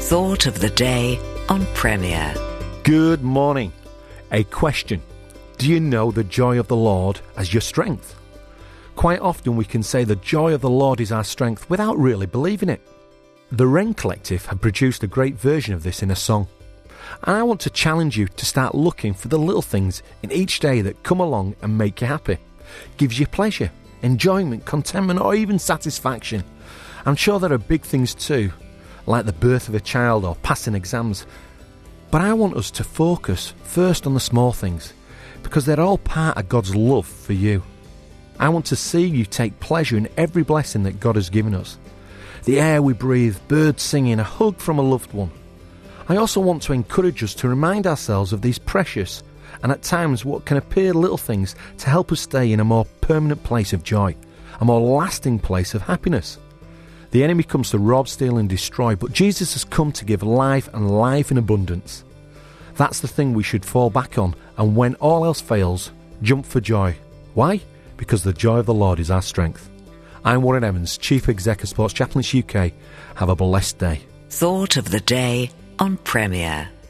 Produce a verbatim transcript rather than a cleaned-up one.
Thought of the day on Premier. Good morning. A question. Do you know the joy of the Lord as your strength? Quite often we can say the joy of the Lord is our strength without really believing it. The Wren Collective have produced a great version of this in a song. And I want to challenge you to start looking for the little things in each day that come along and make you happy, gives you pleasure, enjoyment, contentment, or even satisfaction. I'm sure there are big things too, like the birth of a child or passing exams. But I want us to focus first on the small things, because they're all part of God's love for you. I want to see you take pleasure in every blessing that God has given us. The air we breathe, birds singing, a hug from a loved one. I also want to encourage us to remind ourselves of these precious and at times what can appear little things to help us stay in a more permanent place of joy, a more lasting place of happiness. The enemy comes to rob, steal and destroy, but Jesus has come to give life and life in abundance. That's the thing we should fall back on, and when all else fails, jump for joy. Why? Because the joy of the Lord is our strength. I'm Warren Evans, Chief Exec of Sports Chaplains U K. Have a blessed day. Thought of the day on Premier.